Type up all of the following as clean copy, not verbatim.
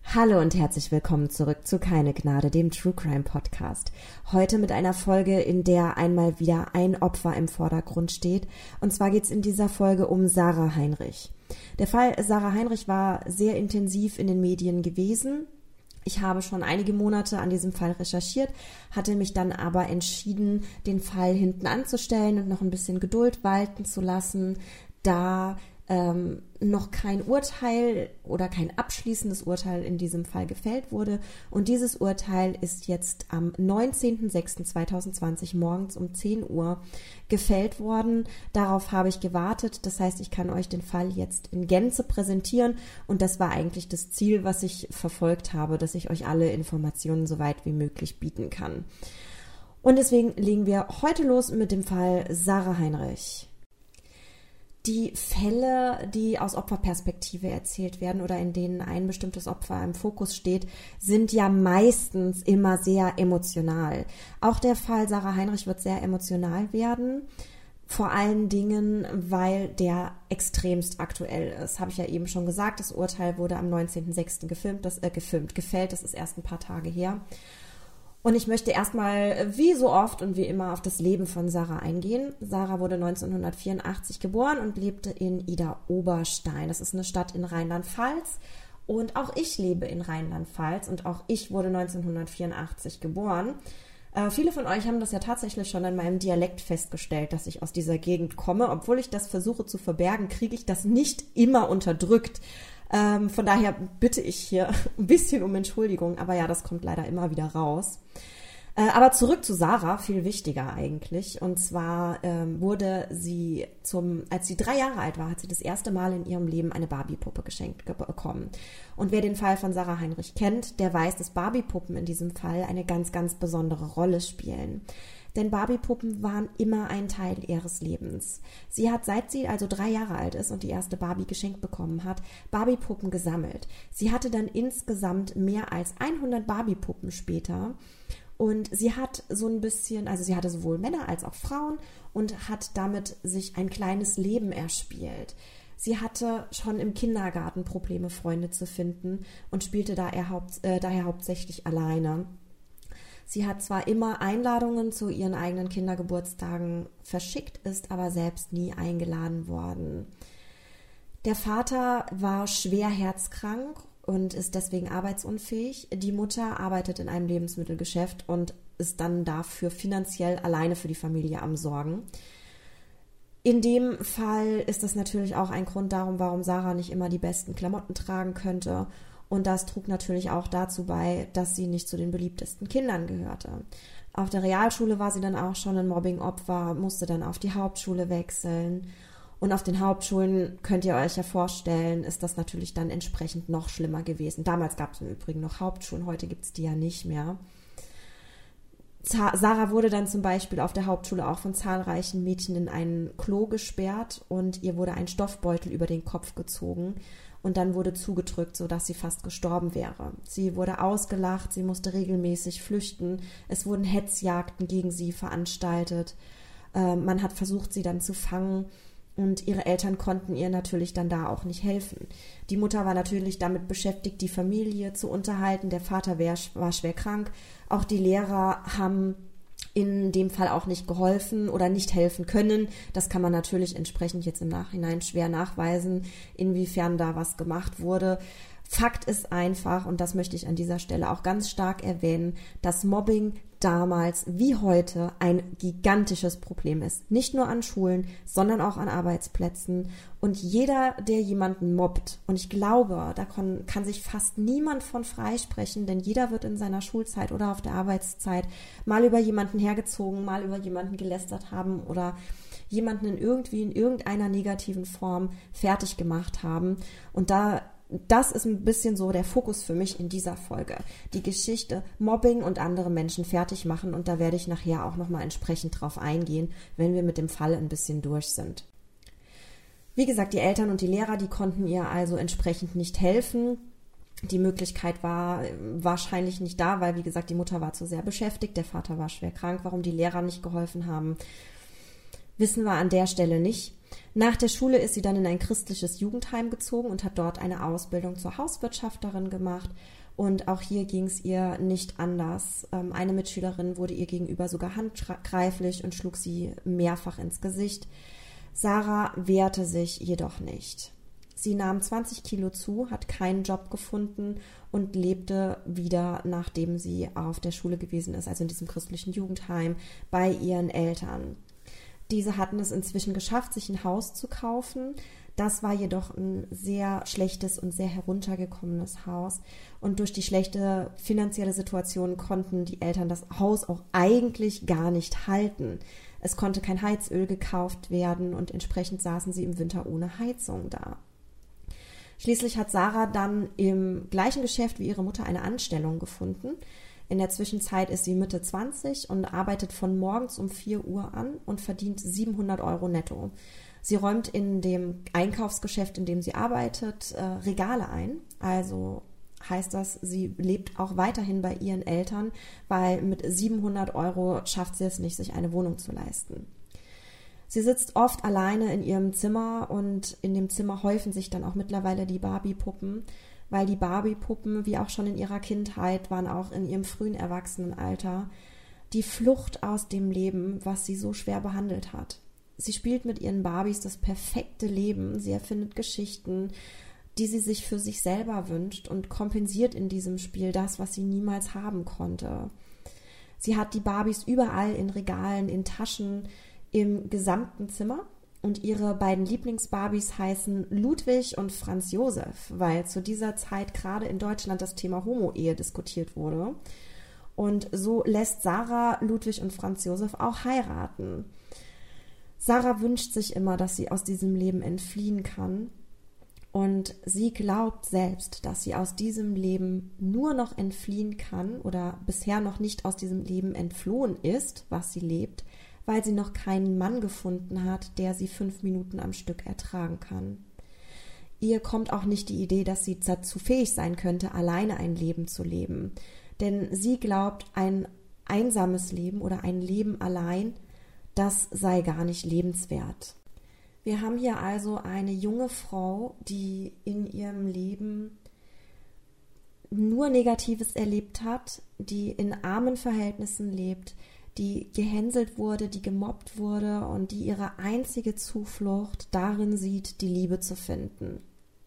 Hallo und herzlich willkommen zurück zu Keine Gnade, dem True Crime Podcast. Heute mit einer Folge, in der einmal wieder ein Opfer im Vordergrund steht. Und zwar geht es in dieser Folge um Sarah Heinrich. Der Fall Sarah Heinrich war sehr intensiv in den Medien gewesen. Ich habe schon einige Monate an diesem Fall recherchiert, hatte mich dann aber entschieden, den Fall hinten anzustellen und noch ein bisschen Geduld walten zu lassen, da noch kein Urteil oder kein abschließendes Urteil in diesem Fall gefällt wurde. Und dieses Urteil ist jetzt am 19.06.2020 morgens um 10 Uhr gefällt worden. Darauf habe ich gewartet. Das heißt, ich kann euch den Fall jetzt in Gänze präsentieren. Und das war eigentlich das Ziel, was ich verfolgt habe, dass ich euch alle Informationen so weit wie möglich bieten kann. Und deswegen legen wir heute los mit dem Fall Sarah Heinrich. Die Fälle, die aus Opferperspektive erzählt werden oder in denen ein bestimmtes Opfer im Fokus steht, sind ja meistens immer sehr emotional. Auch der Fall Sarah Heinrich wird sehr emotional werden, vor allen Dingen, weil der extremst aktuell ist. Habe ich ja eben schon gesagt, das Urteil wurde am 19.06. gefällt, das ist erst ein paar Tage her. Und ich möchte erstmal, wie so oft und wie immer, auf das Leben von Sarah eingehen. Sarah wurde 1984 geboren und lebte in Idar-Oberstein. Das ist eine Stadt in Rheinland-Pfalz. Und auch ich lebe in Rheinland-Pfalz und auch ich wurde 1984 geboren. Viele von euch haben das ja tatsächlich schon an meinem Dialekt festgestellt, dass ich aus dieser Gegend komme. Obwohl ich das versuche zu verbergen, kriege ich das nicht immer unterdrückt. Von daher bitte ich hier ein bisschen um Entschuldigung, aber ja, das kommt leider immer wieder raus. Aber zurück zu Sarah, viel wichtiger eigentlich. Und zwar wurde sie, als sie 3 Jahre alt war, hat sie das erste Mal in ihrem Leben eine Barbie-Puppe geschenkt bekommen. Und wer den Fall von Sarah Heinrich kennt, der weiß, dass Barbie-Puppen in diesem Fall eine ganz, ganz besondere Rolle spielen. Denn Barbie-Puppen waren immer ein Teil ihres Lebens. Sie hat, seit sie also 3 Jahre alt ist und die erste Barbie geschenkt bekommen hat, Barbie-Puppen gesammelt. Sie hatte dann insgesamt mehr als 100 Barbie-Puppen später. Und sie hat so ein bisschen, also sie hatte sowohl Männer als auch Frauen und hat damit sich ein kleines Leben erspielt. Sie hatte schon im Kindergarten Probleme, Freunde zu finden und spielte daher hauptsächlich alleine. Sie hat zwar immer Einladungen zu ihren eigenen Kindergeburtstagen verschickt, ist aber selbst nie eingeladen worden. Der Vater war schwer herzkrank und ist deswegen arbeitsunfähig. Die Mutter arbeitet in einem Lebensmittelgeschäft und ist dann dafür finanziell alleine für die Familie am Sorgen. In dem Fall ist das natürlich auch ein Grund darum, warum Sarah nicht immer die besten Klamotten tragen könnte. Und das trug natürlich auch dazu bei, dass sie nicht zu den beliebtesten Kindern gehörte. Auf der Realschule war sie dann auch schon ein Mobbing-Opfer, musste dann auf die Hauptschule wechseln. Und auf den Hauptschulen, könnt ihr euch ja vorstellen, ist das natürlich dann entsprechend noch schlimmer gewesen. Damals gab es im Übrigen noch Hauptschulen, heute gibt es die ja nicht mehr. Sarah wurde dann zum Beispiel auf der Hauptschule auch von zahlreichen Mädchen in ein Klo gesperrt und ihr wurde ein Stoffbeutel über den Kopf gezogen. Und dann wurde zugedrückt, sodass sie fast gestorben wäre. Sie wurde ausgelacht, sie musste regelmäßig flüchten. Es wurden Hetzjagden gegen sie veranstaltet. Man hat versucht, sie dann zu fangen. Und ihre Eltern konnten ihr natürlich dann da auch nicht helfen. Die Mutter war natürlich damit beschäftigt, die Familie zu unterhalten. Der Vater war schwer krank. Auch die Lehrer haben in dem Fall auch nicht geholfen oder nicht helfen können. Das kann man natürlich entsprechend jetzt im Nachhinein schwer nachweisen, inwiefern da was gemacht wurde. Fakt ist einfach, und das möchte ich an dieser Stelle auch ganz stark erwähnen, dass Mobbing damals wie heute ein gigantisches Problem ist. Nicht nur an Schulen, sondern auch an Arbeitsplätzen. Und jeder, der jemanden mobbt, und ich glaube, da kann sich fast niemand von freisprechen, denn jeder wird in seiner Schulzeit oder auf der Arbeitszeit mal über jemanden hergezogen, mal über jemanden gelästert haben oder jemanden in irgendeiner negativen Form fertig gemacht haben. Und das ist ein bisschen so der Fokus für mich in dieser Folge. Die Geschichte Mobbing und andere Menschen fertig machen, und da werde ich nachher auch nochmal entsprechend drauf eingehen, wenn wir mit dem Fall ein bisschen durch sind. Wie gesagt, die Eltern und die Lehrer, die konnten ihr also entsprechend nicht helfen. Die Möglichkeit war wahrscheinlich nicht da, weil, wie gesagt, die Mutter war zu sehr beschäftigt, der Vater war schwer krank. Warum die Lehrer nicht geholfen haben, wissen wir an der Stelle nicht. Nach der Schule ist sie dann in ein christliches Jugendheim gezogen und hat dort eine Ausbildung zur Hauswirtschafterin gemacht. Und auch hier ging es ihr nicht anders. Eine Mitschülerin wurde ihr gegenüber sogar handgreiflich und schlug sie mehrfach ins Gesicht. Sarah wehrte sich jedoch nicht. Sie nahm 20 Kilo zu, hat keinen Job gefunden und lebte wieder, nachdem sie auf der Schule gewesen ist, also in diesem christlichen Jugendheim, bei ihren Eltern. Diese hatten es inzwischen geschafft, sich ein Haus zu kaufen. Das war jedoch ein sehr schlechtes und sehr heruntergekommenes Haus. Und durch die schlechte finanzielle Situation konnten die Eltern das Haus auch eigentlich gar nicht halten. Es konnte kein Heizöl gekauft werden und entsprechend saßen sie im Winter ohne Heizung da. Schließlich hat Sarah dann im gleichen Geschäft wie ihre Mutter eine Anstellung gefunden. In der Zwischenzeit ist sie Mitte 20 und arbeitet von morgens um 4 Uhr an und verdient 700 € netto. Sie räumt in dem Einkaufsgeschäft, in dem sie arbeitet, Regale ein. Also heißt das, sie lebt auch weiterhin bei ihren Eltern, weil mit 700 € schafft sie es nicht, sich eine Wohnung zu leisten. Sie sitzt oft alleine in ihrem Zimmer und in dem Zimmer häufen sich dann auch mittlerweile die Barbie-Puppen, weil die Barbie-Puppen, wie auch schon in ihrer Kindheit, waren auch in ihrem frühen Erwachsenenalter die Flucht aus dem Leben, was sie so schwer behandelt hat. Sie spielt mit ihren Barbies das perfekte Leben, sie erfindet Geschichten, die sie sich für sich selber wünscht und kompensiert in diesem Spiel das, was sie niemals haben konnte. Sie hat die Barbies überall in Regalen, in Taschen, im gesamten Zimmer und ihre beiden Lieblingsbarbies heißen Ludwig und Franz Josef, weil zu dieser Zeit gerade in Deutschland das Thema Homo-Ehe diskutiert wurde. Und so lässt Sarah Ludwig und Franz Josef auch heiraten. Sarah wünscht sich immer, dass sie aus diesem Leben entfliehen kann. Und sie glaubt selbst, dass sie aus diesem Leben nur noch entfliehen kann oder bisher noch nicht aus diesem Leben entflohen ist, was sie lebt, weil sie noch keinen Mann gefunden hat, der sie 5 Minuten am Stück ertragen kann. Ihr kommt auch nicht die Idee, dass sie dazu fähig sein könnte, alleine ein Leben zu leben. Denn sie glaubt, ein einsames Leben oder ein Leben allein, das sei gar nicht lebenswert. Wir haben hier also eine junge Frau, die in ihrem Leben nur Negatives erlebt hat, die in armen Verhältnissen lebt, die gehänselt wurde, die gemobbt wurde und die ihre einzige Zuflucht darin sieht, die Liebe zu finden.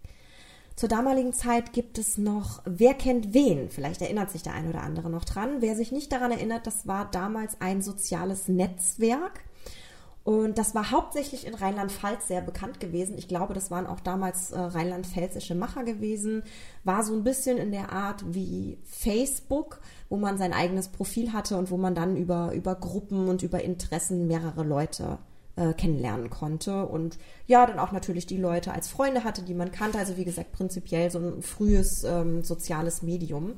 Zur damaligen Zeit gibt es noch Wer kennt wen? Vielleicht erinnert sich der ein oder andere noch dran. Wer sich nicht daran erinnert, das war damals ein soziales Netzwerk. Und das war hauptsächlich in Rheinland-Pfalz sehr bekannt gewesen. Ich glaube, das waren auch damals rheinland-pfälzische Macher gewesen. War so ein bisschen in der Art wie Facebook, wo man sein eigenes Profil hatte und wo man dann über Gruppen und über Interessen mehrere Leute kennenlernen konnte. Und ja, dann auch natürlich die Leute als Freunde hatte, die man kannte. Also wie gesagt, prinzipiell so ein frühes soziales Medium.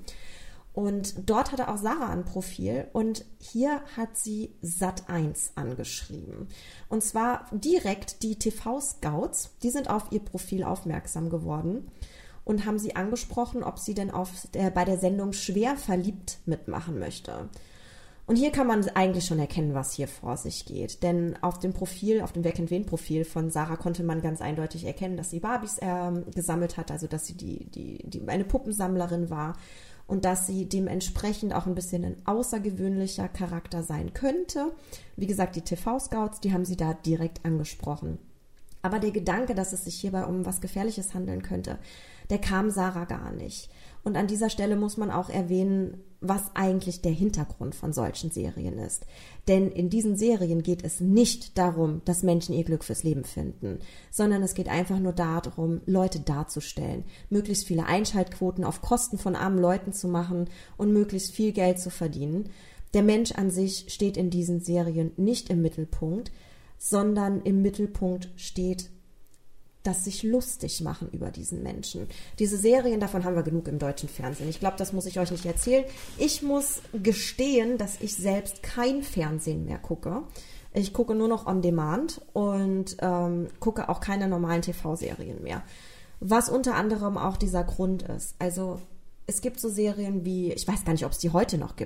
Und dort hatte auch Sarah ein Profil und hier hat sie Sat.1 angeschrieben. Und zwar direkt die TV-Scouts, die sind auf ihr Profil aufmerksam geworden und haben sie angesprochen, ob sie denn bei der Sendung Schwer verliebt mitmachen möchte. Und hier kann man eigentlich schon erkennen, was hier vor sich geht. Denn auf dem Profil, auf dem Wer kennt wen Profil von Sarah konnte man ganz eindeutig erkennen, dass sie Barbies gesammelt hat, also dass sie eine Puppensammlerin war. Und dass sie dementsprechend auch ein bisschen ein außergewöhnlicher Charakter sein könnte. Wie gesagt, die TV-Scouts, die haben sie da direkt angesprochen. Aber der Gedanke, dass es sich hierbei um was Gefährliches handeln könnte, der kam Sarah gar nicht. Und an dieser Stelle muss man auch erwähnen, was eigentlich der Hintergrund von solchen Serien ist. Denn in diesen Serien geht es nicht darum, dass Menschen ihr Glück fürs Leben finden, sondern es geht einfach nur darum, Leute darzustellen, möglichst viele Einschaltquoten auf Kosten von armen Leuten zu machen und möglichst viel Geld zu verdienen. Der Mensch an sich steht in diesen Serien nicht im Mittelpunkt, sondern im Mittelpunkt steht das sich lustig machen über diesen Menschen. Diese Serien, davon haben wir genug im deutschen Fernsehen. Ich glaube, das muss ich euch nicht erzählen. Ich muss gestehen, dass ich selbst kein Fernsehen mehr gucke. Ich gucke nur noch on demand und gucke auch keine normalen TV-Serien mehr. Was unter anderem auch dieser Grund ist. Also es gibt so Serien wie, ich weiß gar nicht, ob es die heute noch gibt,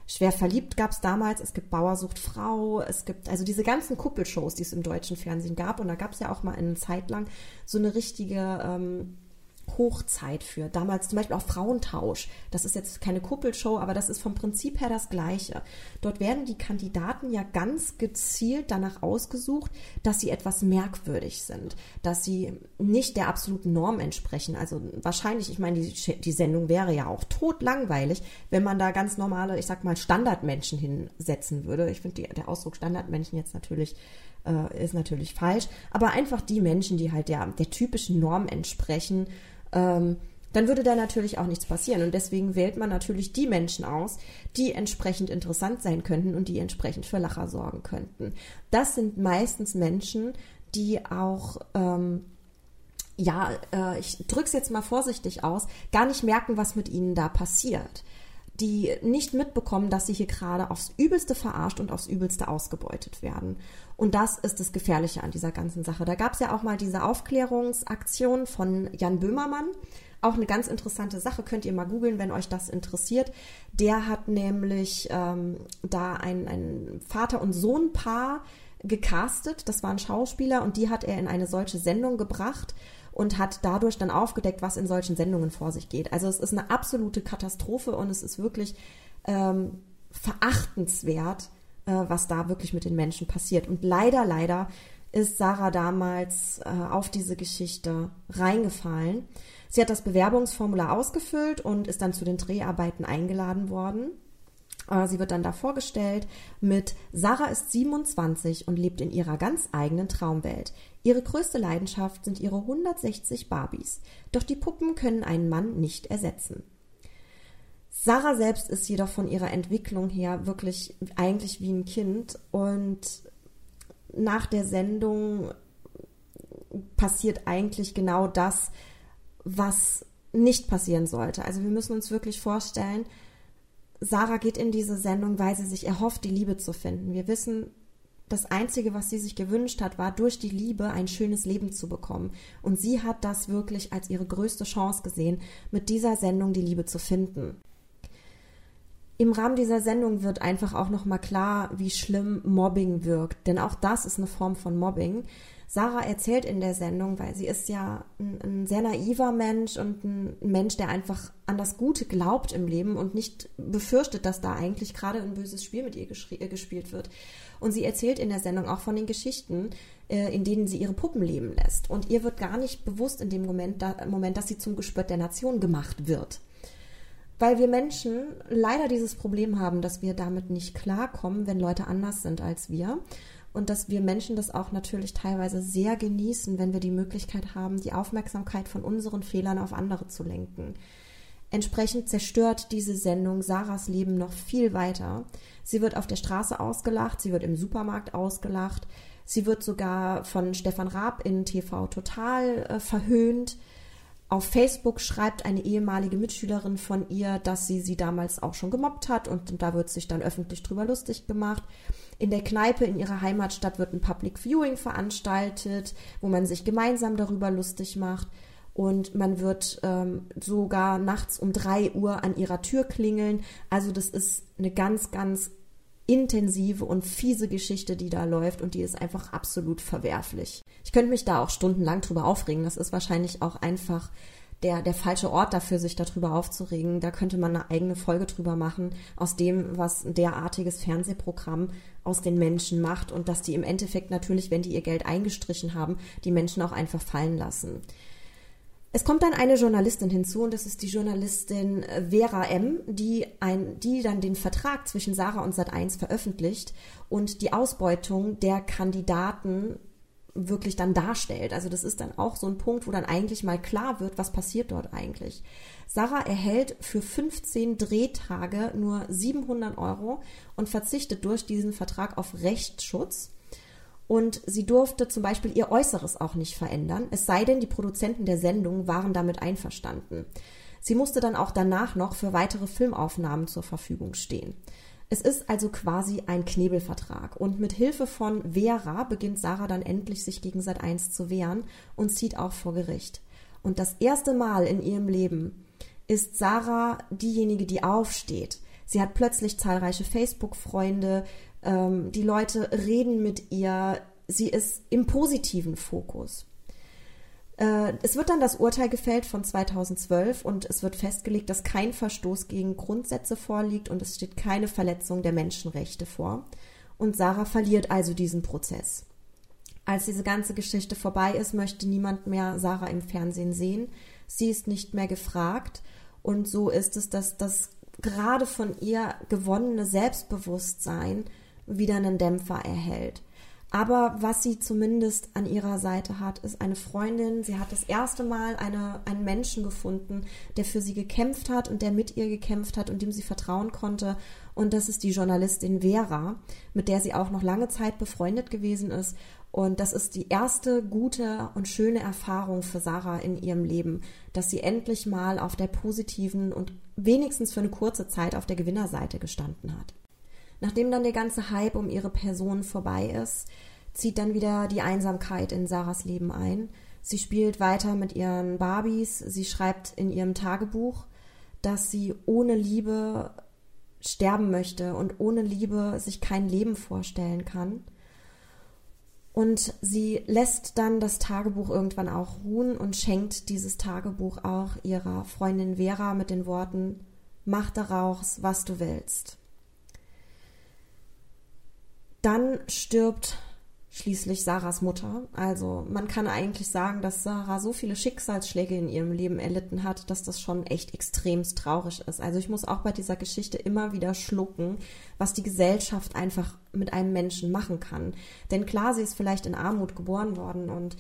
Schwer verliebt gab es damals, es gibt Bauer sucht Frau, es gibt also diese ganzen Kuppelshows, die es im deutschen Fernsehen gab. Und da gab es ja auch mal eine Zeit lang so eine richtige Hochzeit für. Damals zum Beispiel auch Frauentausch. Das ist jetzt keine Kuppelshow, aber das ist vom Prinzip her das Gleiche. Dort werden die Kandidaten ja ganz gezielt danach ausgesucht, dass sie etwas merkwürdig sind, dass sie nicht der absoluten Norm entsprechen. Also wahrscheinlich, ich meine, die Sendung wäre ja auch totlangweilig, wenn man da ganz normale, ich sag mal, Standardmenschen hinsetzen würde. Ich finde der Ausdruck Standardmenschen jetzt natürlich ist natürlich falsch, aber einfach die Menschen, die halt der typischen Norm entsprechen, dann würde da natürlich auch nichts passieren. Und deswegen wählt man natürlich die Menschen aus, die entsprechend interessant sein könnten und die entsprechend für Lacher sorgen könnten. Das sind meistens Menschen, die auch, ich drücke es jetzt mal vorsichtig aus, gar nicht merken, was mit ihnen da passiert. Die nicht mitbekommen, dass sie hier gerade aufs Übelste verarscht und aufs Übelste ausgebeutet werden. Und das ist das Gefährliche an dieser ganzen Sache. Da gab es ja auch mal diese Aufklärungsaktion von Jan Böhmermann. Auch eine ganz interessante Sache, könnt ihr mal googeln, wenn euch das interessiert. Der hat nämlich da ein Vater- und Sohn-Paar gecastet. Das waren Schauspieler und die hat er in eine solche Sendung gebracht und hat dadurch dann aufgedeckt, was in solchen Sendungen vor sich geht. Also es ist eine absolute Katastrophe und es ist wirklich verachtenswert, was da wirklich mit den Menschen passiert. Und leider ist Sarah damals auf diese Geschichte reingefallen. Sie hat das Bewerbungsformular ausgefüllt und ist dann zu den Dreharbeiten eingeladen worden. Sie wird dann da vorgestellt mit: Sarah ist 27 und lebt in ihrer ganz eigenen Traumwelt. Ihre größte Leidenschaft sind ihre 160 Barbies. Doch die Puppen können einen Mann nicht ersetzen. Sarah selbst ist jedoch von ihrer Entwicklung her wirklich eigentlich wie ein Kind. Und nach der Sendung passiert eigentlich genau das, was nicht passieren sollte. Also wir müssen uns wirklich vorstellen, Sarah geht in diese Sendung, weil sie sich erhofft, die Liebe zu finden. Wir wissen, das Einzige, was sie sich gewünscht hat, war, durch die Liebe ein schönes Leben zu bekommen. Und sie hat das wirklich als ihre größte Chance gesehen, mit dieser Sendung die Liebe zu finden. Im Rahmen dieser Sendung wird einfach auch nochmal klar, wie schlimm Mobbing wirkt. Denn auch das ist eine Form von Mobbing. Sarah erzählt in der Sendung, weil sie ist ja ein sehr naiver Mensch und ein Mensch, der einfach an das Gute glaubt im Leben und nicht befürchtet, dass da eigentlich gerade ein böses Spiel mit ihr gespielt wird. Und sie erzählt in der Sendung auch von den Geschichten, in denen sie ihre Puppen leben lässt. Und ihr wird gar nicht bewusst in dem Moment, dass sie zum Gespött der Nation gemacht wird. Weil wir Menschen leider dieses Problem haben, dass wir damit nicht klarkommen, wenn Leute anders sind als wir. Und dass wir Menschen das auch natürlich teilweise sehr genießen, wenn wir die Möglichkeit haben, die Aufmerksamkeit von unseren Fehlern auf andere zu lenken. Entsprechend zerstört diese Sendung Sarahs Leben noch viel weiter. Sie wird auf der Straße ausgelacht, sie wird im Supermarkt ausgelacht, sie wird sogar von Stefan Raab in TV Total verhöhnt. Auf Facebook schreibt eine ehemalige Mitschülerin von ihr, dass sie damals auch schon gemobbt hat und da wird sich dann öffentlich drüber lustig gemacht. In der Kneipe in ihrer Heimatstadt wird ein Public Viewing veranstaltet, wo man sich gemeinsam darüber lustig macht und man wird sogar nachts um 3 Uhr an ihrer Tür klingeln. Also das ist eine ganz, ganz intensive und fiese Geschichte, die da läuft und die ist einfach absolut verwerflich. Ich könnte mich da auch stundenlang drüber aufregen. Das ist wahrscheinlich auch einfach der falsche Ort dafür, sich darüber aufzuregen. Da könnte man eine eigene Folge drüber machen, aus dem, was ein derartiges Fernsehprogramm aus den Menschen macht und dass die im Endeffekt natürlich, wenn die ihr Geld eingestrichen haben, die Menschen auch einfach fallen lassen. Es kommt dann eine Journalistin hinzu und das ist die Journalistin Vera M., die dann den Vertrag zwischen Sarah und Sat.1 veröffentlicht und die Ausbeutung der Kandidaten wirklich dann darstellt. Also das ist dann auch so ein Punkt, wo dann eigentlich mal klar wird, was passiert dort eigentlich. Sarah erhält für 15 Drehtage nur 700 € und verzichtet durch diesen Vertrag auf Rechtsschutz. Und sie durfte zum Beispiel ihr Äußeres auch nicht verändern, es sei denn, die Produzenten der Sendung waren damit einverstanden. Sie musste dann auch danach noch für weitere Filmaufnahmen zur Verfügung stehen. Es ist also quasi ein Knebelvertrag und mit Hilfe von Vera beginnt Sarah dann endlich, sich gegen Sat.1 zu wehren und zieht auch vor Gericht. Und das erste Mal in ihrem Leben ist Sarah diejenige, die aufsteht, Sie hat plötzlich zahlreiche Facebook-Freunde, die Leute reden mit ihr, sie ist im positiven Fokus. Es wird dann das Urteil gefällt von 2012 und es wird festgelegt, dass kein Verstoß gegen Grundsätze vorliegt und es steht keine Verletzung der Menschenrechte vor. Und Sarah verliert also diesen Prozess. Als diese ganze Geschichte vorbei ist, möchte niemand mehr Sarah im Fernsehen sehen. Sie ist nicht mehr gefragt und so ist es, dass das gerade von ihr gewonnene Selbstbewusstsein wieder einen Dämpfer erhält. Aber was sie zumindest an ihrer Seite hat, ist eine Freundin. Sie hat das erste Mal einen Menschen gefunden, der für sie gekämpft hat und der mit ihr gekämpft hat und dem sie vertrauen konnte. Und das ist die Journalistin Vera, mit der sie auch noch lange Zeit befreundet gewesen ist. Und das ist die erste gute und schöne Erfahrung für Sarah in ihrem Leben, dass sie endlich mal auf der positiven und wenigstens für eine kurze Zeit auf der Gewinnerseite gestanden hat. Nachdem dann der ganze Hype um ihre Person vorbei ist, zieht dann wieder die Einsamkeit in Sarahs Leben ein. Sie spielt weiter mit ihren Barbies. Sie schreibt in ihrem Tagebuch, dass sie ohne Liebe sterben möchte und ohne Liebe sich kein Leben vorstellen kann. Und sie lässt dann das Tagebuch irgendwann auch ruhen und schenkt dieses Tagebuch auch ihrer Freundin Vera mit den Worten: Mach daraus, was du willst. Dann stirbt schließlich Sarahs Mutter. Also man kann eigentlich sagen, dass Sarah so viele Schicksalsschläge in ihrem Leben erlitten hat, dass das schon echt extremst traurig ist. Also ich muss auch bei dieser Geschichte immer wieder schlucken, was die Gesellschaft einfach mit einem Menschen machen kann. Denn klar, sie ist vielleicht in Armut geboren worden und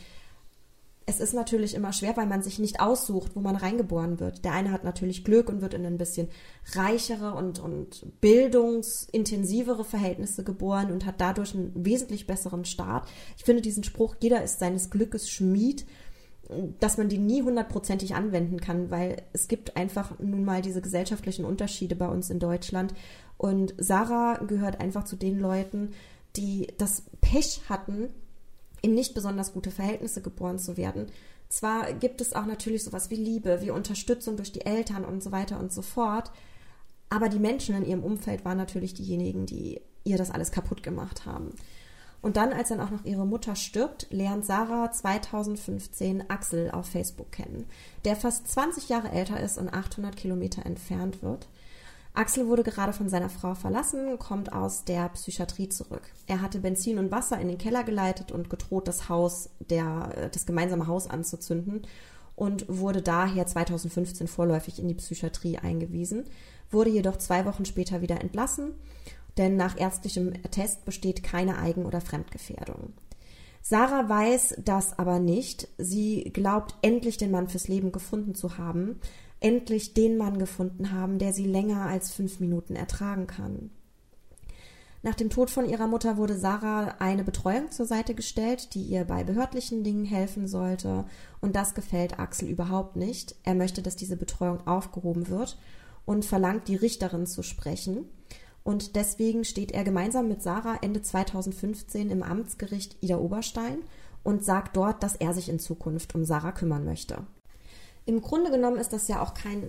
es ist natürlich immer schwer, weil man sich nicht aussucht, wo man reingeboren wird. Der eine hat natürlich Glück und wird in ein bisschen reichere und bildungsintensivere Verhältnisse geboren und hat dadurch einen wesentlich besseren Start. Ich finde diesen Spruch, jeder ist seines Glückes Schmied, dass man den nie 100%ig anwenden kann, weil es gibt einfach nun mal diese gesellschaftlichen Unterschiede bei uns in Deutschland. Und Sarah gehört einfach zu den Leuten, die das Pech hatten, in nicht besonders gute Verhältnisse geboren zu werden. Zwar gibt es auch natürlich sowas wie Liebe, wie Unterstützung durch die Eltern und so weiter und so fort, aber die Menschen in ihrem Umfeld waren natürlich diejenigen, die ihr das alles kaputt gemacht haben. Und dann, als dann auch noch ihre Mutter stirbt, lernt Sarah 2015 Axel auf Facebook kennen, der fast 20 Jahre älter ist und 800 Kilometer entfernt wird. Axel wurde gerade von seiner Frau verlassen, kommt aus der Psychiatrie zurück. Er hatte Benzin und Wasser in den Keller geleitet und gedroht, das gemeinsame Haus anzuzünden und wurde daher 2015 vorläufig in die Psychiatrie eingewiesen, wurde jedoch 2 Wochen später wieder entlassen, denn nach ärztlichem Attest besteht keine Eigen- oder Fremdgefährdung. Sarah weiß das aber nicht. Sie glaubt, endlich den Mann fürs Leben gefunden zu haben, endlich den Mann gefunden haben, der sie länger als 5 Minuten ertragen kann. Nach dem Tod von ihrer Mutter wurde Sarah eine Betreuung zur Seite gestellt, die ihr bei behördlichen Dingen helfen sollte. Und das gefällt Axel überhaupt nicht. Er möchte, dass diese Betreuung aufgehoben wird und verlangt, die Richterin zu sprechen. Und deswegen steht er gemeinsam mit Sarah Ende 2015 im Amtsgericht Idar-Oberstein und sagt dort, dass er sich in Zukunft um Sarah kümmern möchte. Im Grunde genommen ist das ja auch kein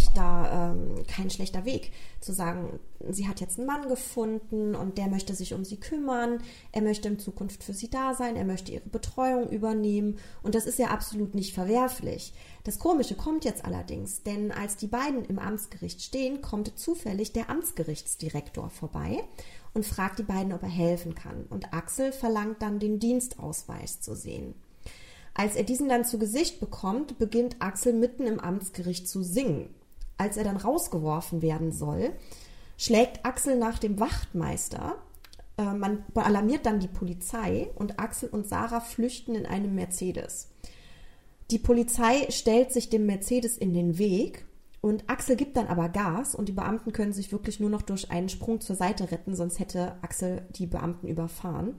schlechter Weg, zu sagen, sie hat jetzt einen Mann gefunden und der möchte sich um sie kümmern, er möchte in Zukunft für sie da sein, er möchte ihre Betreuung übernehmen und das ist ja absolut nicht verwerflich. Das Komische kommt jetzt allerdings, denn als die beiden im Amtsgericht stehen, kommt zufällig der Amtsgerichtsdirektor vorbei und fragt die beiden, ob er helfen kann. Und Axel verlangt dann, den Dienstausweis zu sehen. Als er diesen dann zu Gesicht bekommt, beginnt Axel mitten im Amtsgericht zu singen. Als er dann rausgeworfen werden soll, schlägt Axel nach dem Wachtmeister. Man alarmiert dann die Polizei und Axel und Sarah flüchten in einem Mercedes. Die Polizei stellt sich dem Mercedes in den Weg und Axel gibt dann aber Gas und die Beamten können sich wirklich nur noch durch einen Sprung zur Seite retten, sonst hätte Axel die Beamten überfahren.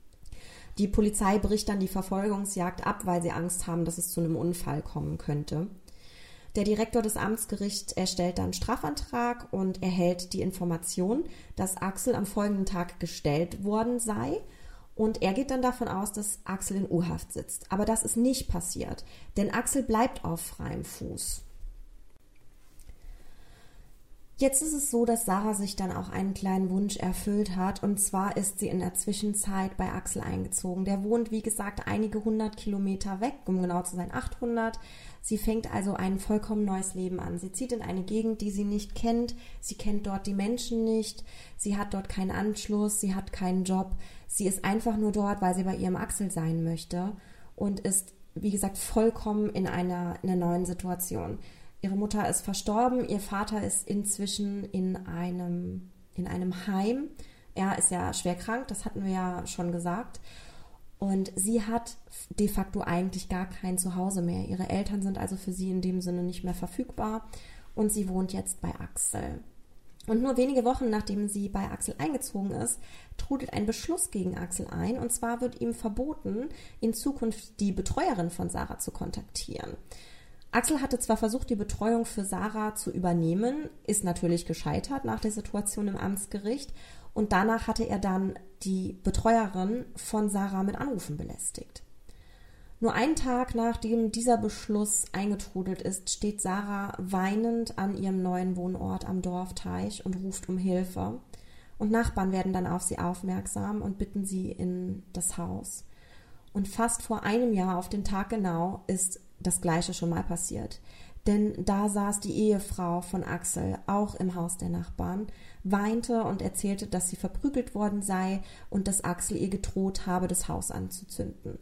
Die Polizei bricht dann die Verfolgungsjagd ab, weil sie Angst haben, dass es zu einem Unfall kommen könnte. Der Direktor des Amtsgerichts erstellt dann einen Strafantrag und erhält die Information, dass Axel am folgenden Tag gestellt worden sei. Und er geht dann davon aus, dass Axel in U-Haft sitzt. Aber das ist nicht passiert, denn Axel bleibt auf freiem Fuß. Jetzt ist es so, dass Sarah sich dann auch einen kleinen Wunsch erfüllt hat. Und zwar ist sie in der Zwischenzeit bei Axel eingezogen. Der wohnt, wie gesagt, einige 100 Kilometer weg, um genau zu sein 800. Sie fängt also ein vollkommen neues Leben an. Sie zieht in eine Gegend, die sie nicht kennt. Sie kennt dort die Menschen nicht. Sie hat dort keinen Anschluss. Sie hat keinen Job. Sie ist einfach nur dort, weil sie bei ihrem Axel sein möchte und ist, wie gesagt, vollkommen in einer neuen Situation. Ihre Mutter ist verstorben, ihr Vater ist inzwischen in einem Heim. Er ist ja schwer krank, das hatten wir ja schon gesagt. Und sie hat de facto eigentlich gar kein Zuhause mehr. Ihre Eltern sind also für sie in dem Sinne nicht mehr verfügbar und sie wohnt jetzt bei Axel. Und nur wenige Wochen nachdem sie bei Axel eingezogen ist, trudelt ein Beschluss gegen Axel ein. Und zwar wird ihm verboten, in Zukunft die Betreuerin von Sarah zu kontaktieren. Axel hatte zwar versucht, die Betreuung für Sarah zu übernehmen, ist natürlich gescheitert nach der Situation im Amtsgericht und danach hatte er dann die Betreuerin von Sarah mit Anrufen belästigt. Nur einen Tag nachdem dieser Beschluss eingetrudelt ist, steht Sarah weinend an ihrem neuen Wohnort am Dorfteich und ruft um Hilfe. Und Nachbarn werden dann auf sie aufmerksam und bitten sie in das Haus. Und fast vor einem Jahr auf den Tag genau ist das Gleiche schon mal passiert. Denn da saß die Ehefrau von Axel auch im Haus der Nachbarn, weinte und erzählte, dass sie verprügelt worden sei und dass Axel ihr gedroht habe, das Haus anzuzünden.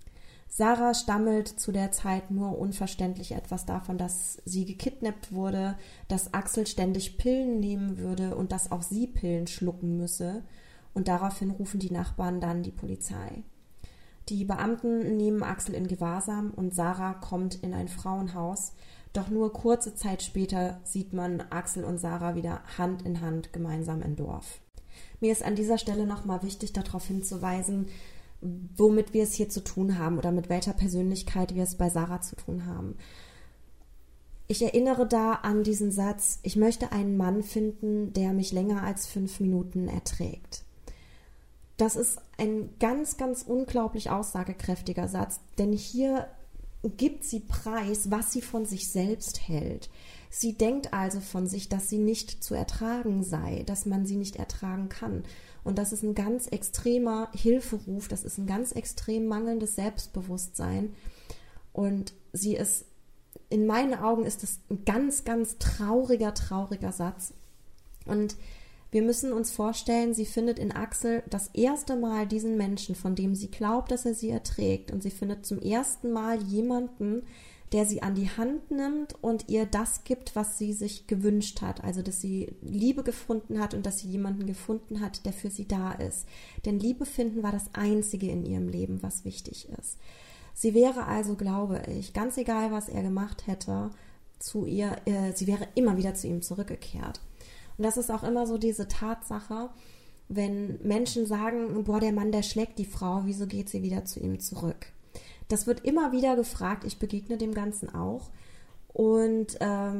Sarah stammelt zu der Zeit nur unverständlich etwas davon, dass sie gekidnappt wurde, dass Axel ständig Pillen nehmen würde und dass auch sie Pillen schlucken müsse. Und daraufhin rufen die Nachbarn dann die Polizei. Die Beamten nehmen Axel in Gewahrsam und Sarah kommt in ein Frauenhaus. Doch nur kurze Zeit später sieht man Axel und Sarah wieder Hand in Hand gemeinsam im Dorf. Mir ist an dieser Stelle nochmal wichtig, darauf hinzuweisen, womit wir es hier zu tun haben oder mit welcher Persönlichkeit wir es bei Sarah zu tun haben. Ich erinnere da an diesen Satz: Ich möchte einen Mann finden, der mich länger als 5 Minuten erträgt. Das ist ein ganz, ganz unglaublich aussagekräftiger Satz, denn hier gibt sie preis, was sie von sich selbst hält. Sie denkt also von sich, dass sie nicht zu ertragen sei, dass man sie nicht ertragen kann. Und das ist ein ganz extremer Hilferuf, das ist ein ganz extrem mangelndes Selbstbewusstsein. Und sie ist, in meinen Augen ist das ein ganz, ganz trauriger Satz. Und wir müssen uns vorstellen, sie findet in Axel das erste Mal diesen Menschen, von dem sie glaubt, dass er sie erträgt. Und sie findet zum ersten Mal jemanden, der sie an die Hand nimmt und ihr das gibt, was sie sich gewünscht hat. Also, dass sie Liebe gefunden hat und dass sie jemanden gefunden hat, der für sie da ist. Denn Liebe finden war das Einzige in ihrem Leben, was wichtig ist. Sie wäre also, glaube ich, ganz egal, was er gemacht hätte, sie wäre immer wieder zu ihm zurückgekehrt. Und das ist auch immer so diese Tatsache, wenn Menschen sagen, boah, der Mann, der schlägt die Frau, wieso geht sie wieder zu ihm zurück? Das wird immer wieder gefragt, ich begegne dem Ganzen auch. Und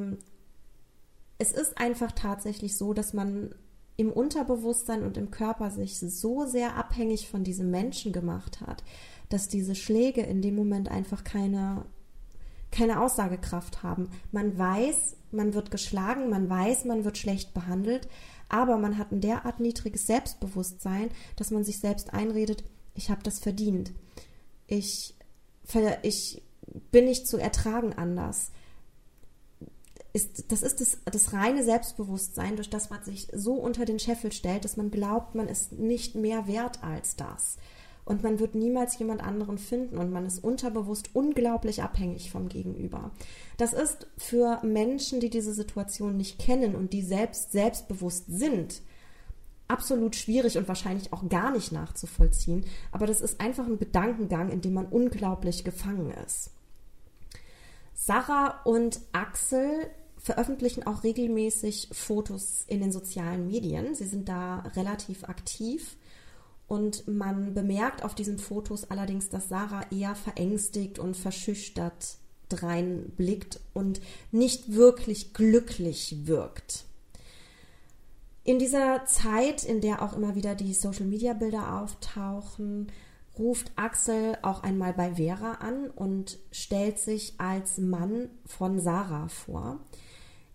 es ist einfach tatsächlich so, dass man im Unterbewusstsein und im Körper sich so sehr abhängig von diesem Menschen gemacht hat, dass diese Schläge in dem Moment einfach keine Aussagekraft haben. Man weiß, man wird geschlagen, man weiß, man wird schlecht behandelt, aber man hat ein derart niedriges Selbstbewusstsein, dass man sich selbst einredet, ich habe das verdient. Ich bin nicht zu ertragen anders. Das ist das reine Selbstbewusstsein, durch das man sich so unter den Scheffel stellt, dass man glaubt, man ist nicht mehr wert als das. Und man wird niemals jemand anderen finden und man ist unterbewusst unglaublich abhängig vom Gegenüber. Das ist für Menschen, die diese Situation nicht kennen und die selbstbewusst sind, absolut schwierig und wahrscheinlich auch gar nicht nachzuvollziehen. Aber das ist einfach ein Gedankengang, in dem man unglaublich gefangen ist. Sarah und Axel veröffentlichen auch regelmäßig Fotos in den sozialen Medien. Sie sind da relativ aktiv. Und man bemerkt auf diesen Fotos allerdings, dass Sarah eher verängstigt und verschüchtert dreinblickt und nicht wirklich glücklich wirkt. In dieser Zeit, in der auch immer wieder die Social-Media-Bilder auftauchen, ruft Axel auch einmal bei Vera an und stellt sich als Mann von Sarah vor.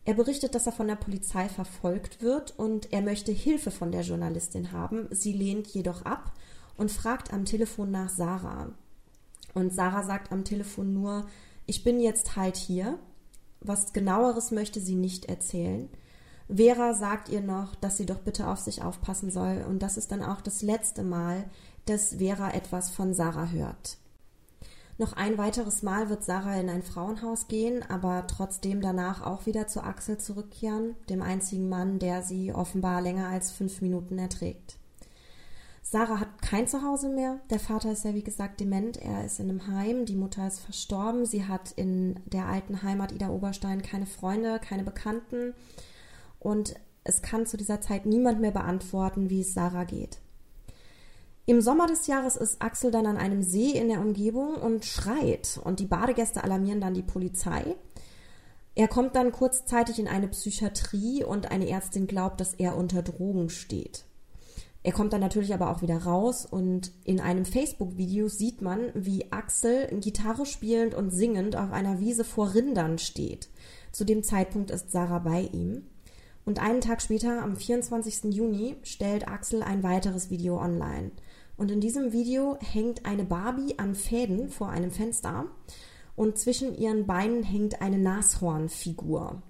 Er berichtet, dass er von der Polizei verfolgt wird und er möchte Hilfe von der Journalistin haben. Sie lehnt jedoch ab und fragt am Telefon nach Sarah. Und Sarah sagt am Telefon nur, ich bin jetzt halt hier. Was Genaueres möchte sie nicht erzählen. Vera sagt ihr noch, dass sie doch bitte auf sich aufpassen soll. Und das ist dann auch das letzte Mal, dass Vera etwas von Sarah hört. Noch ein weiteres Mal wird Sarah in ein Frauenhaus gehen, aber trotzdem danach auch wieder zu Axel zurückkehren, dem einzigen Mann, der sie offenbar länger als 5 Minuten erträgt. Sarah hat kein Zuhause mehr. Der Vater ist ja wie gesagt dement, er ist in einem Heim, die Mutter ist verstorben. Sie hat in der alten Heimat Ida Oberstein keine Freunde, keine Bekannten und es kann zu dieser Zeit niemand mehr beantworten, wie es Sarah geht. Im Sommer des Jahres ist Axel dann an einem See in der Umgebung und schreit und die Badegäste alarmieren dann die Polizei. Er kommt dann kurzzeitig in eine Psychiatrie und eine Ärztin glaubt, dass er unter Drogen steht. Er kommt dann natürlich aber auch wieder raus und in einem Facebook-Video sieht man, wie Axel Gitarre spielend und singend auf einer Wiese vor Rindern steht. Zu dem Zeitpunkt ist Sarah bei ihm. Und einen Tag später, am 24. Juni, stellt Axel ein weiteres Video online. Und in diesem Video hängt eine Barbie an Fäden vor einem Fenster und zwischen ihren Beinen hängt eine Nashornfigur.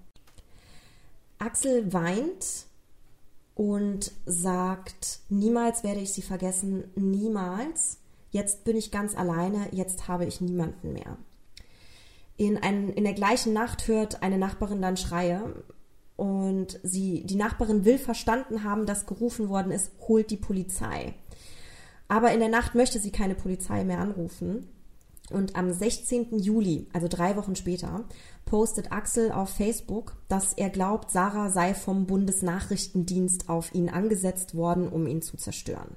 Axel weint und sagt, niemals werde ich sie vergessen, niemals. Jetzt bin ich ganz alleine, jetzt habe ich niemanden mehr. In der gleichen Nacht hört eine Nachbarin dann Schreie und die Nachbarin will verstanden haben, dass gerufen worden ist, holt die Polizei. Aber in der Nacht möchte sie keine Polizei mehr anrufen. Und am 16. Juli, also 3 Wochen später, postet Axel auf Facebook, dass er glaubt, Sarah sei vom Bundesnachrichtendienst auf ihn angesetzt worden, um ihn zu zerstören.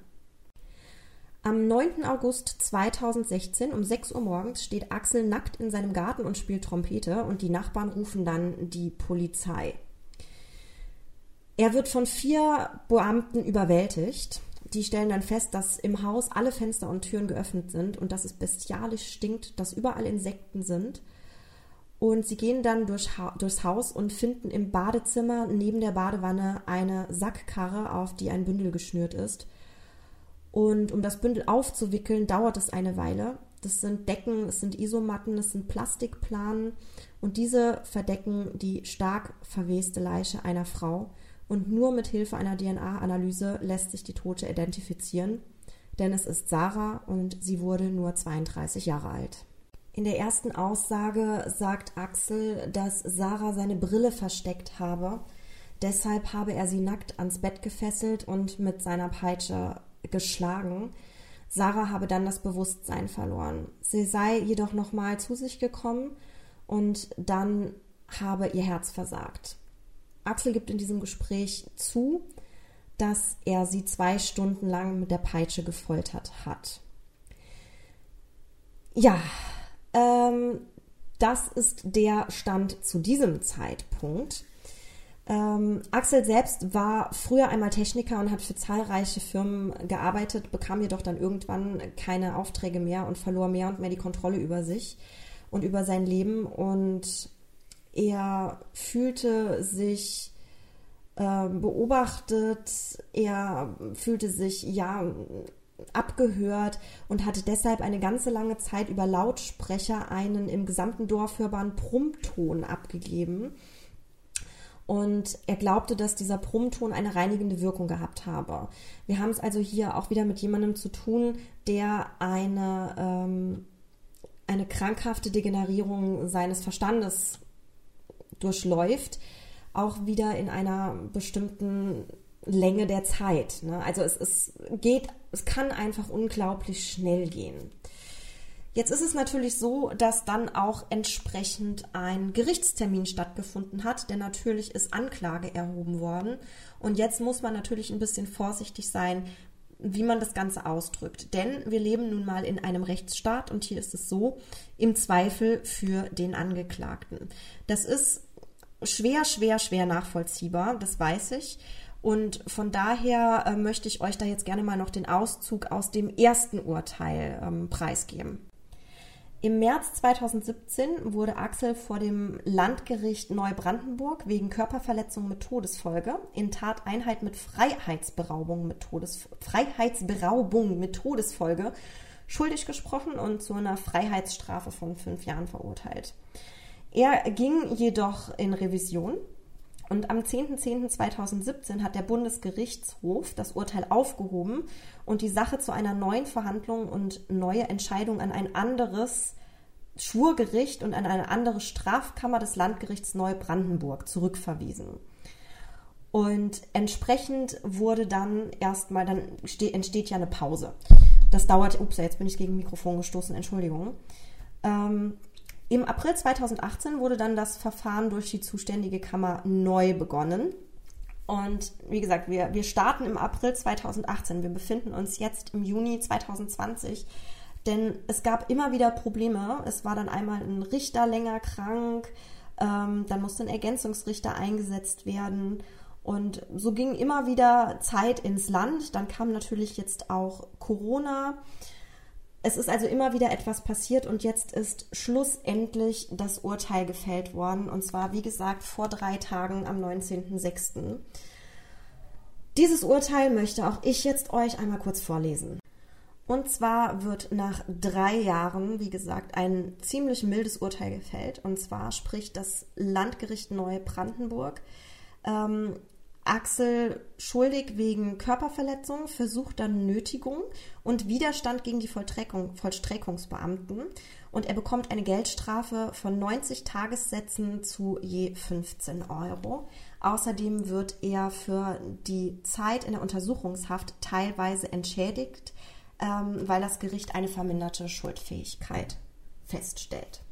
Am 9. August 2016 um 6 Uhr morgens steht Axel nackt in seinem Garten und spielt Trompete und die Nachbarn rufen dann die Polizei. Er wird von 4 Beamten überwältigt. Die stellen dann fest, dass im Haus alle Fenster und Türen geöffnet sind und dass es bestialisch stinkt, dass überall Insekten sind. Und sie gehen dann durchs Haus und finden im Badezimmer neben der Badewanne eine Sackkarre, auf die ein Bündel geschnürt ist. Und um das Bündel aufzuwickeln, dauert es eine Weile. Das sind Decken, es sind Isomatten, es sind Plastikplanen und diese verdecken die stark verweste Leiche einer Frau. Und nur mit Hilfe einer DNA-Analyse lässt sich die Tote identifizieren, denn es ist Sarah und sie wurde nur 32 Jahre alt. In der ersten Aussage sagt Axel, dass Sarah seine Brille versteckt habe. Deshalb habe er sie nackt ans Bett gefesselt und mit seiner Peitsche geschlagen. Sarah habe dann das Bewusstsein verloren. Sie sei jedoch nochmal zu sich gekommen und dann habe ihr Herz versagt. Axel gibt in diesem Gespräch zu, dass er sie 2 Stunden lang mit der Peitsche gefoltert hat. Ja, das ist der Stand zu diesem Zeitpunkt. Axel selbst war früher einmal Techniker und hat für zahlreiche Firmen gearbeitet, bekam jedoch dann irgendwann keine Aufträge mehr und verlor mehr und mehr die Kontrolle über sich und über sein Leben und er fühlte sich beobachtet, er fühlte sich abgehört und hatte deshalb eine ganze lange Zeit über Lautsprecher einen im gesamten Dorf hörbaren Brummton abgegeben. Und er glaubte, dass dieser Brummton eine reinigende Wirkung gehabt habe. Wir haben es also hier auch wieder mit jemandem zu tun, der eine krankhafte Degenerierung seines Verstandes durchläuft, auch wieder in einer bestimmten Länge der Zeit. Ne? Also es kann einfach unglaublich schnell gehen. Jetzt ist es natürlich so, dass dann auch entsprechend ein Gerichtstermin stattgefunden hat, denn natürlich ist Anklage erhoben worden. Und jetzt muss man natürlich ein bisschen vorsichtig sein, wie man das Ganze ausdrückt. Denn wir leben nun mal in einem Rechtsstaat und hier ist es so, im Zweifel für den Angeklagten. Das ist schwer nachvollziehbar, das weiß ich. Und von daher möchte ich euch da jetzt gerne mal noch den Auszug aus dem ersten Urteil preisgeben. Im März 2017 wurde Axel vor dem Landgericht Neubrandenburg wegen Körperverletzung mit Todesfolge in Tateinheit mit Freiheitsberaubung mit Todesfolge schuldig gesprochen und zu einer Freiheitsstrafe von 5 Jahren verurteilt. Er ging jedoch in Revision und am 10.10.2017 hat der Bundesgerichtshof das Urteil aufgehoben und die Sache zu einer neuen Verhandlung und neue Entscheidung an ein anderes Schwurgericht und an eine andere Strafkammer des Landgerichts Neubrandenburg zurückverwiesen. Und entsprechend wurde dann entsteht ja eine Pause. Das dauert, jetzt bin ich gegen das Mikrofon gestoßen, Entschuldigung. Im April 2018 wurde dann das Verfahren durch die zuständige Kammer neu begonnen. Und wie gesagt, wir starten im April 2018. Wir befinden uns jetzt im Juni 2020. Denn es gab immer wieder Probleme. Es war dann einmal ein Richter länger krank, dann musste ein Ergänzungsrichter eingesetzt werden. Und so ging immer wieder Zeit ins Land. Dann kam natürlich jetzt auch Corona. Es ist also immer wieder etwas passiert und jetzt ist schlussendlich das Urteil gefällt worden. Und zwar, wie gesagt, vor 3 Tagen am 19.06. Dieses Urteil möchte auch ich jetzt euch einmal kurz vorlesen. Und zwar wird nach 3 Jahren, wie gesagt, ein ziemlich mildes Urteil gefällt. Und zwar spricht das Landgericht Neubrandenburg Axel schuldig wegen Körperverletzung, versuchter Nötigung und Widerstand gegen die Vollstreckungsbeamten. Und er bekommt eine Geldstrafe von 90 Tagessätzen zu je 15 Euro. Außerdem wird er für die Zeit in der Untersuchungshaft teilweise entschädigt, weil das Gericht eine verminderte Schuldfähigkeit feststellt.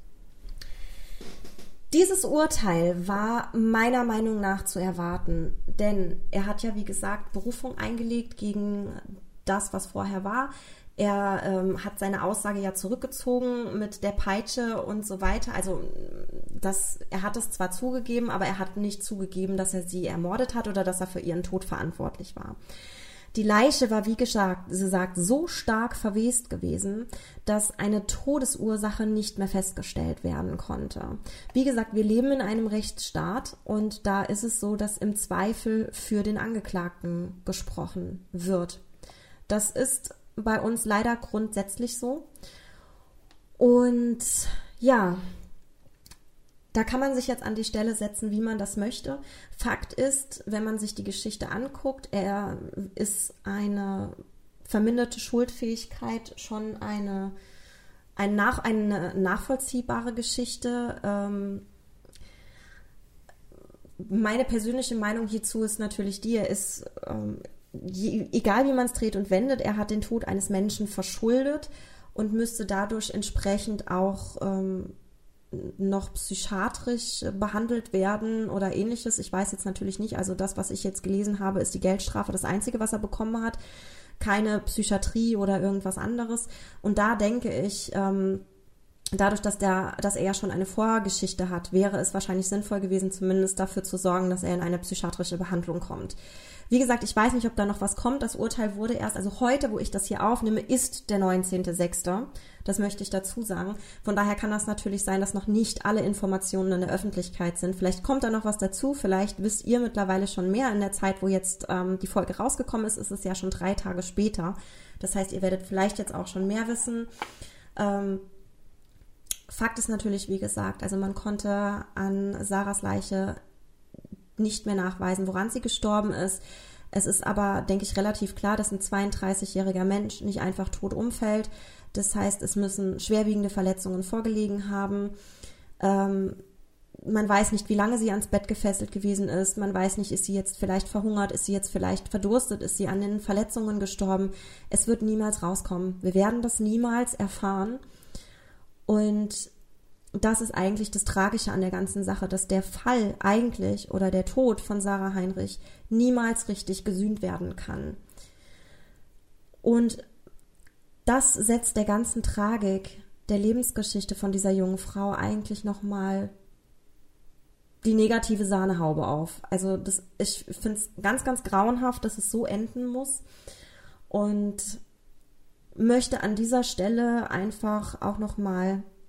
Dieses Urteil war meiner Meinung nach zu erwarten, denn er hat ja, wie gesagt, Berufung eingelegt gegen das, was vorher war. Er hat seine Aussage ja zurückgezogen mit der Peitsche und so weiter. Also er hat es zwar zugegeben, aber er hat nicht zugegeben, dass er sie ermordet hat oder dass er für ihren Tod verantwortlich war. Die Leiche war, wie gesagt, so stark verwest gewesen, dass eine Todesursache nicht mehr festgestellt werden konnte. Wie gesagt, wir leben in einem Rechtsstaat und da ist es so, dass im Zweifel für den Angeklagten gesprochen wird. Das ist bei uns leider grundsätzlich so. Und ja, da kann man sich jetzt an die Stelle setzen, wie man das möchte. Fakt ist, wenn man sich die Geschichte anguckt, er ist eine verminderte Schuldfähigkeit schon eine nachvollziehbare Geschichte. Meine persönliche Meinung hierzu ist natürlich die, er ist, egal wie man es dreht und wendet, er hat den Tod eines Menschen verschuldet und müsste dadurch entsprechend auch noch psychiatrisch behandelt werden oder ähnliches. Ich weiß jetzt natürlich nicht, also das, was ich jetzt gelesen habe, ist die Geldstrafe das Einzige, was er bekommen hat. Keine Psychiatrie oder irgendwas anderes. Und da denke ich, dadurch, dass er ja schon eine Vorgeschichte hat, wäre es wahrscheinlich sinnvoll gewesen, zumindest dafür zu sorgen, dass er in eine psychiatrische Behandlung kommt. Wie gesagt, ich weiß nicht, ob da noch was kommt. Das Urteil wurde erst, also heute, wo ich das hier aufnehme, ist der 19.06. Das möchte ich dazu sagen. Von daher kann das natürlich sein, dass noch nicht alle Informationen in der Öffentlichkeit sind. Vielleicht kommt da noch was dazu. Vielleicht wisst ihr mittlerweile schon mehr. In der Zeit, wo jetzt die Folge rausgekommen ist, ist es ja schon 3 Tage später. Das heißt, ihr werdet vielleicht jetzt auch schon mehr wissen. Fakt ist natürlich, wie gesagt, also man konnte an Sarahs Leiche nicht mehr nachweisen, woran sie gestorben ist. Es ist aber, denke ich, relativ klar, dass ein 32-jähriger Mensch nicht einfach tot umfällt. Das heißt, es müssen schwerwiegende Verletzungen vorgelegen haben. Man weiß nicht, wie lange sie ans Bett gefesselt gewesen ist. Man weiß nicht, ist sie jetzt vielleicht verhungert, ist sie jetzt vielleicht verdurstet, ist sie an den Verletzungen gestorben. Es wird niemals rauskommen. Wir werden das niemals erfahren. Und das ist eigentlich das Tragische an der ganzen Sache, dass der Fall eigentlich oder der Tod von Sarah Heinrich niemals richtig gesühnt werden kann. Und das setzt der ganzen Tragik der Lebensgeschichte von dieser jungen Frau eigentlich nochmal die negative Sahnehaube auf. Also ich finde es ganz, ganz grauenhaft, dass es so enden muss und möchte an dieser Stelle einfach auch nochmal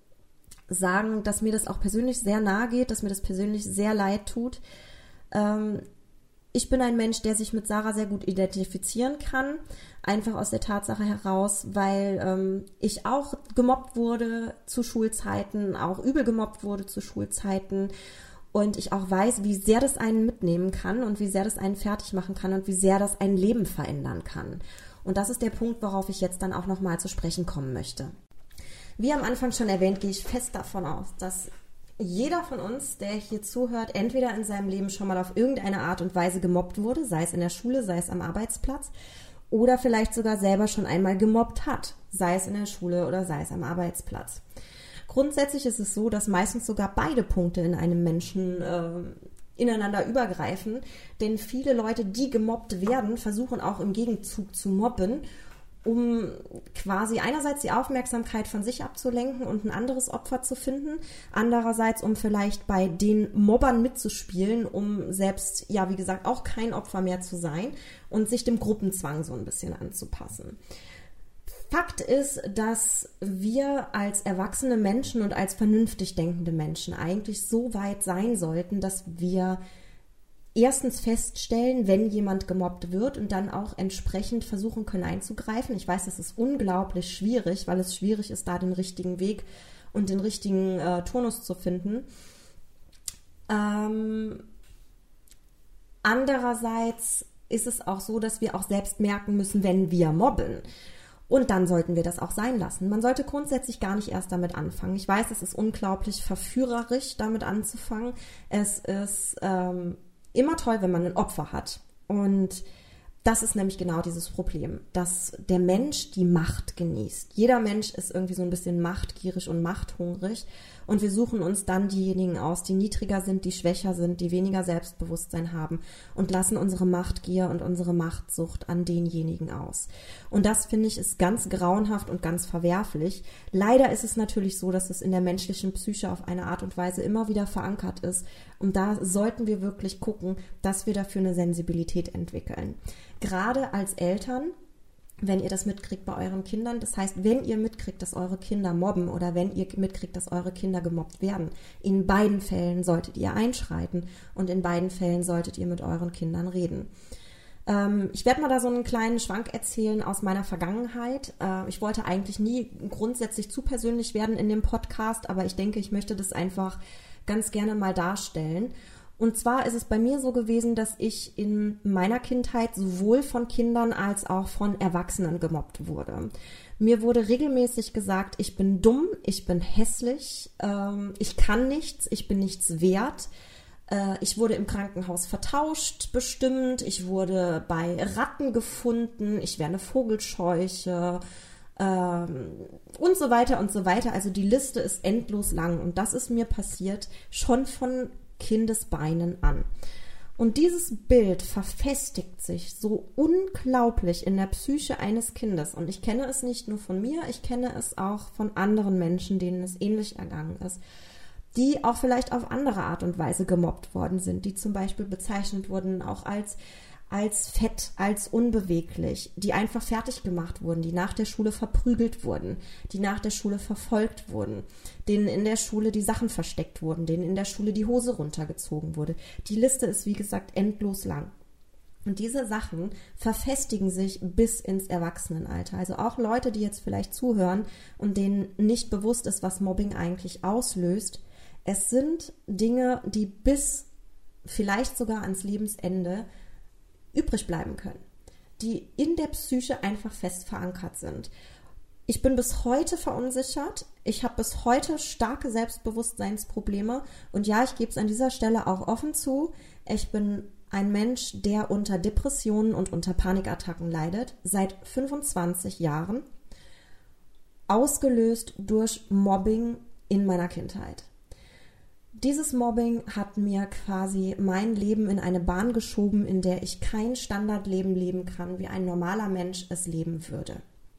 sagen, dass mir das auch persönlich sehr nahe geht, dass mir das persönlich sehr leid tut. Ich bin ein Mensch, der sich mit Sarah sehr gut identifizieren kann, einfach aus der Tatsache heraus, weil ich auch gemobbt wurde zu Schulzeiten, auch übel gemobbt wurde zu Schulzeiten und ich auch weiß, wie sehr das einen mitnehmen kann und wie sehr das einen fertig machen kann und wie sehr das ein Leben verändern kann. Und das ist der Punkt, worauf ich jetzt dann auch nochmal zu sprechen kommen möchte. Wie am Anfang schon erwähnt, gehe ich fest davon aus, dass jeder von uns, der hier zuhört, entweder in seinem Leben schon mal auf irgendeine Art und Weise gemobbt wurde, sei es in der Schule, sei es am Arbeitsplatz, oder vielleicht sogar selber schon einmal gemobbt hat, sei es in der Schule oder sei es am Arbeitsplatz. Grundsätzlich ist es so, dass meistens sogar beide Punkte in einem Menschen ineinander übergreifen, denn viele Leute, die gemobbt werden, versuchen auch im Gegenzug zu mobben, um quasi einerseits die Aufmerksamkeit von sich abzulenken und ein anderes Opfer zu finden, andererseits um vielleicht bei den Mobbern mitzuspielen, um selbst, ja wie gesagt, auch kein Opfer mehr zu sein und sich dem Gruppenzwang so ein bisschen anzupassen. Fakt ist, dass wir als erwachsene Menschen und als vernünftig denkende Menschen eigentlich so weit sein sollten, dass wir erstens feststellen, wenn jemand gemobbt wird und dann auch entsprechend versuchen können einzugreifen. Ich weiß, das ist unglaublich schwierig, weil es schwierig ist, da den richtigen Weg und den richtigen Turnus zu finden. Andererseits ist es auch so, dass wir auch selbst merken müssen, wenn wir mobben. Und dann sollten wir das auch sein lassen. Man sollte grundsätzlich gar nicht erst damit anfangen. Ich weiß, es ist unglaublich verführerisch, damit anzufangen. Es ist immer toll, wenn man ein Opfer hat. Und das ist nämlich genau dieses Problem, dass der Mensch die Macht genießt. Jeder Mensch ist irgendwie so ein bisschen machtgierig und machthungrig. Und wir suchen uns dann diejenigen aus, die niedriger sind, die schwächer sind, die weniger Selbstbewusstsein haben und lassen unsere Machtgier und unsere Machtsucht an denjenigen aus. Und das, finde ich, ist ganz grauenhaft und ganz verwerflich. Leider ist es natürlich so, dass es in der menschlichen Psyche auf eine Art und Weise immer wieder verankert ist. Und da sollten wir wirklich gucken, dass wir dafür eine Sensibilität entwickeln. Gerade als Eltern, wenn ihr das mitkriegt bei euren Kindern, das heißt, wenn ihr mitkriegt, dass eure Kinder mobben oder wenn ihr mitkriegt, dass eure Kinder gemobbt werden, in beiden Fällen solltet ihr einschreiten und in beiden Fällen solltet ihr mit euren Kindern reden. Ich werde mal da so einen kleinen Schwank erzählen aus meiner Vergangenheit. Ich wollte eigentlich nie grundsätzlich zu persönlich werden in dem Podcast, aber ich denke, ich möchte das einfach ganz gerne mal darstellen. Und zwar ist es bei mir so gewesen, dass ich in meiner Kindheit sowohl von Kindern als auch von Erwachsenen gemobbt wurde. Mir wurde regelmäßig gesagt, ich bin dumm, ich bin hässlich, ich kann nichts, ich bin nichts wert. Ich wurde im Krankenhaus vertauscht bestimmt, ich wurde bei Ratten gefunden, ich wäre eine Vogelscheuche und so weiter und so weiter. Also die Liste ist endlos lang und das ist mir passiert schon von Kindesbeinen an. Und dieses Bild verfestigt sich so unglaublich in der Psyche eines Kindes. Und ich kenne es nicht nur von mir, ich kenne es auch von anderen Menschen, denen es ähnlich ergangen ist, die auch vielleicht auf andere Art und Weise gemobbt worden sind, die zum Beispiel bezeichnet wurden auch als fett, als unbeweglich, die einfach fertig gemacht wurden, die nach der Schule verprügelt wurden, die nach der Schule verfolgt wurden, denen in der Schule die Sachen versteckt wurden, denen in der Schule die Hose runtergezogen wurde. Die Liste ist, wie gesagt, endlos lang. Und diese Sachen verfestigen sich bis ins Erwachsenenalter. Also auch Leute, die jetzt vielleicht zuhören und denen nicht bewusst ist, was Mobbing eigentlich auslöst. Es sind Dinge, die bis vielleicht sogar ans Lebensende übrig bleiben können, die in der Psyche einfach fest verankert sind. Ich bin bis heute verunsichert, ich habe bis heute starke Selbstbewusstseinsprobleme und ja, ich gebe es an dieser Stelle auch offen zu, ich bin ein Mensch, der unter Depressionen und unter Panikattacken leidet, seit 25 Jahren, ausgelöst durch Mobbing in meiner Kindheit. Dieses Mobbing hat mir quasi mein Leben in eine Bahn geschoben, in der ich kein Standardleben leben kann, wie ein normaler Mensch es leben würde.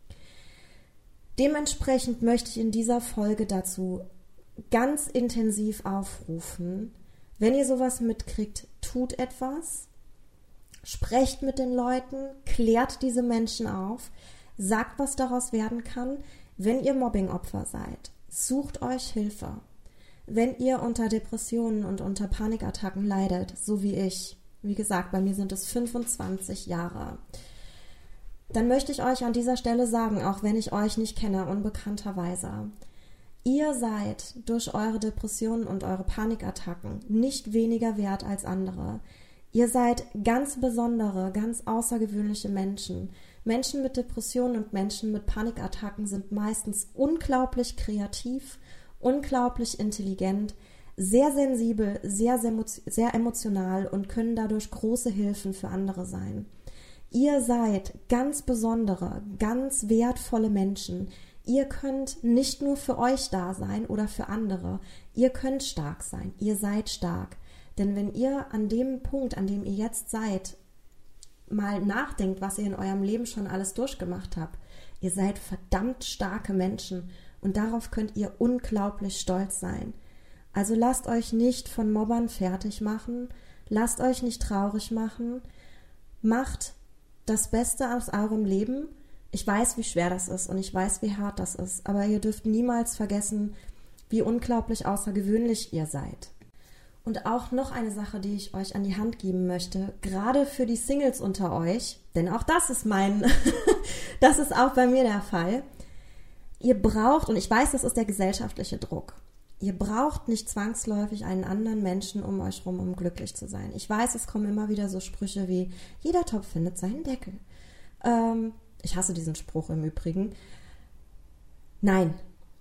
Dementsprechend möchte ich in dieser Folge dazu ganz intensiv aufrufen, wenn ihr sowas mitkriegt, tut etwas, sprecht mit den Leuten, klärt diese Menschen auf, sagt, was daraus werden kann. Wenn ihr Mobbingopfer seid, Sucht euch Hilfe. Wenn ihr unter Depressionen und unter Panikattacken leidet, so wie ich, wie gesagt, bei mir sind es 25 Jahre, dann möchte ich euch an dieser Stelle sagen, auch wenn ich euch nicht kenne, unbekannterweise, ihr seid durch eure Depressionen und eure Panikattacken nicht weniger wert als andere. Ihr seid ganz besondere, ganz außergewöhnliche Menschen. Menschen mit Depressionen und Menschen mit Panikattacken sind meistens unglaublich kreativ, unglaublich intelligent, sehr sensibel, sehr emotional und können dadurch große Hilfen für andere sein. Ihr seid ganz besondere, ganz wertvolle Menschen. Ihr könnt nicht nur für euch da sein oder für andere. Ihr könnt stark sein. Ihr seid stark. Denn wenn ihr an dem Punkt, an dem ihr jetzt seid, mal nachdenkt, was ihr in eurem Leben schon alles durchgemacht habt, ihr seid verdammt starke Menschen und darauf könnt ihr unglaublich stolz sein. Also lasst euch nicht von Mobbern fertig machen, lasst euch nicht traurig machen, macht das Beste aus eurem Leben. Ich weiß, wie schwer das ist und ich weiß, wie hart das ist, aber ihr dürft niemals vergessen, wie unglaublich außergewöhnlich ihr seid. Und auch noch eine Sache, die ich euch an die Hand geben möchte, gerade für die Singles unter euch, denn auch das ist das ist auch bei mir der Fall. Ihr braucht, und ich weiß, das ist der gesellschaftliche Druck, ihr braucht nicht zwangsläufig einen anderen Menschen um euch rum, um glücklich zu sein. Ich weiß, es kommen immer wieder so Sprüche wie, jeder Topf findet seinen Deckel. Ich hasse diesen Spruch im Übrigen. Nein.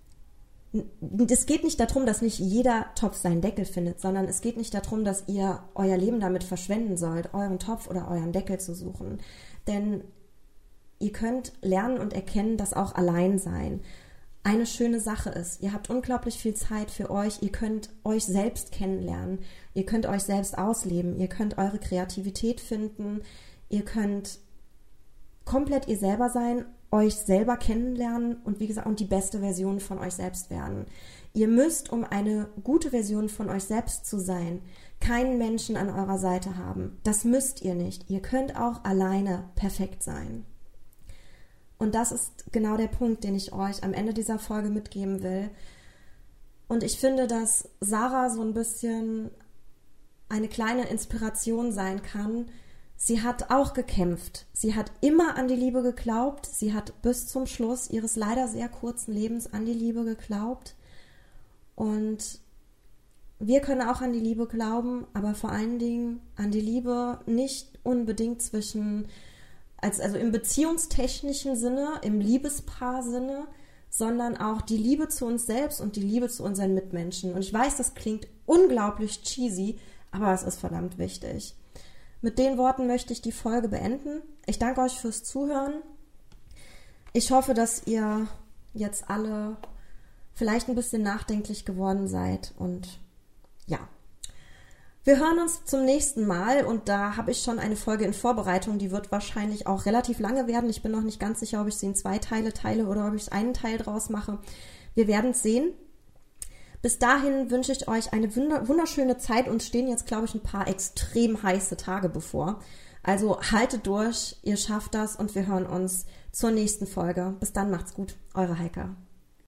Es geht nicht darum, dass nicht jeder Topf seinen Deckel findet, sondern es geht nicht darum, dass ihr euer Leben damit verschwenden sollt, euren Topf oder euren Deckel zu suchen. Denn ihr könnt lernen und erkennen, dass auch Alleinsein eine schöne Sache ist. Ihr habt unglaublich viel Zeit für euch. Ihr könnt euch selbst kennenlernen. Ihr könnt euch selbst ausleben. Ihr könnt eure Kreativität finden. Ihr könnt komplett ihr selber sein, euch selber kennenlernen und wie gesagt, und die beste Version von euch selbst werden. Ihr müsst, um eine gute Version von euch selbst zu sein, keinen Menschen an eurer Seite haben. Das müsst ihr nicht. Ihr könnt auch alleine perfekt sein. Und das ist genau der Punkt, den ich euch am Ende dieser Folge mitgeben will. Und ich finde, dass Sarah so ein bisschen eine kleine Inspiration sein kann. Sie hat auch gekämpft. Sie hat immer an die Liebe geglaubt. Sie hat bis zum Schluss ihres leider sehr kurzen Lebens an die Liebe geglaubt. Und wir können auch an die Liebe glauben, aber vor allen Dingen an die Liebe nicht unbedingt also im beziehungstechnischen Sinne, im Liebespaar-Sinne, sondern auch die Liebe zu uns selbst und die Liebe zu unseren Mitmenschen. Und ich weiß, das klingt unglaublich cheesy, aber es ist verdammt wichtig. Mit den Worten möchte ich die Folge beenden. Ich danke euch fürs Zuhören. Ich hoffe, dass ihr jetzt alle vielleicht ein bisschen nachdenklich geworden seid. Und ja, wir hören uns zum nächsten Mal. Und da habe ich schon eine Folge in Vorbereitung. Die wird wahrscheinlich auch relativ lange werden. Ich bin noch nicht ganz sicher, ob ich sie in 2 Teile teile oder ob ich einen Teil draus mache. Wir werden es sehen. Bis dahin wünsche ich euch eine wunderschöne Zeit. Uns stehen jetzt, glaube ich, ein paar extrem heiße Tage bevor. Also haltet durch, ihr schafft das und wir hören uns zur nächsten Folge. Bis dann, macht's gut, eure Heika.